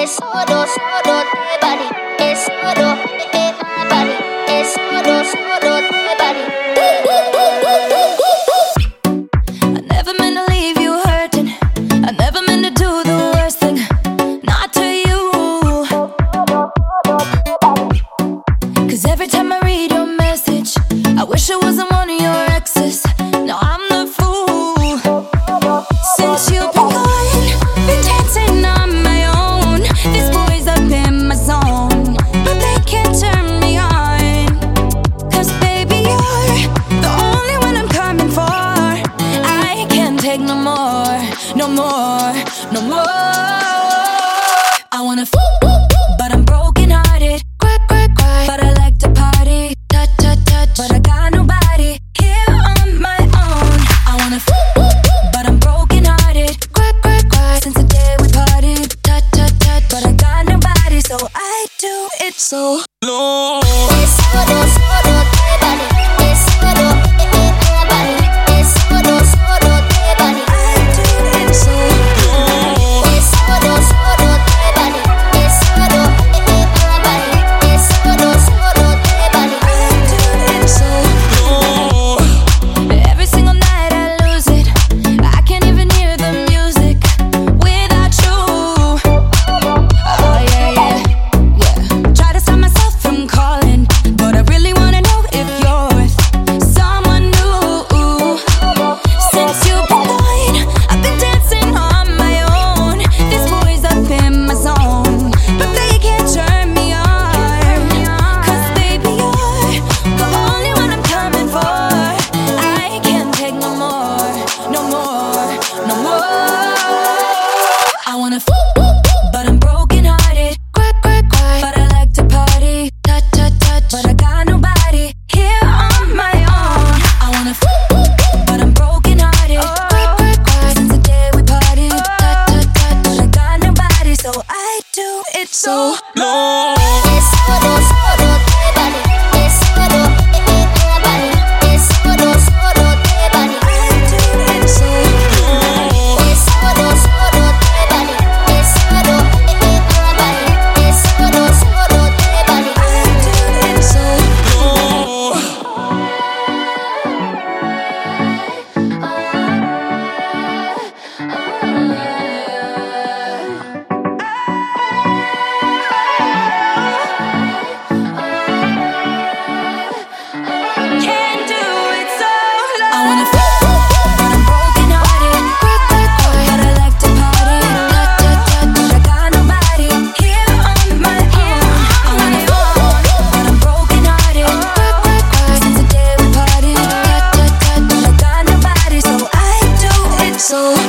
es solo, solo de body, es solo de my body, es solo, solo de body. I never meant to leave you hurting. I never meant to do the worst thing, not to you. 'Cause every time I read your message, I wish I wasn't one of your exes. No, I'm the fool. Since you've been gone, been dancing on my own. These boys up in my zone, but they can't turn me on. 'Cause baby, you're the only one I'm coming for. I can't take no more, no more, no more. I wanna but I'm broken hearted. But I like to party, touch, touch, touch. But I got nobody here on my own. I wanna but I'm broken hearted. Since the day we parted, touch, touch, touch. But I got nobody, so I do it so low. Es solo, solo de body, es solo de my body, es solo, solo de body. I do it so low. Es solo, solo de body, es solo de my body, es solo, solo de body. I do it so low. Every single night I lose it. I can't even hear the music without you. Oh yeah, yeah, yeah. Try to stop myself from calling, but I really wanna know if you're with someone new. Since you've been gone, I've been dancing on my own. These boys up in my zone, but they can't turn me on. 'Cause baby, you're the only one I'm coming for. I can't take no more, no more, no more. I wanna but I'm broken hearted. But I like to party, touch, touch, touch. But I got nobody here on my own. I wanna but I'm broken hearted. Since the day we parted, touch, touch, touch. But I got nobody, so I do it so low. Es solo, solo de body, es solo de my body, es solo, solo de body. I do it so low. Es solo, solo de body, es solo de my body, es solo, solo de body. I do it so low. Can't do it so low. I wanna but I'm broken hearted. But I like to party, touch, touch, touch. But I got nobody here on my own. I wanna but I'm broken hearted. Since the day we parted, touch, touch, touch. But I got nobody, so I do it so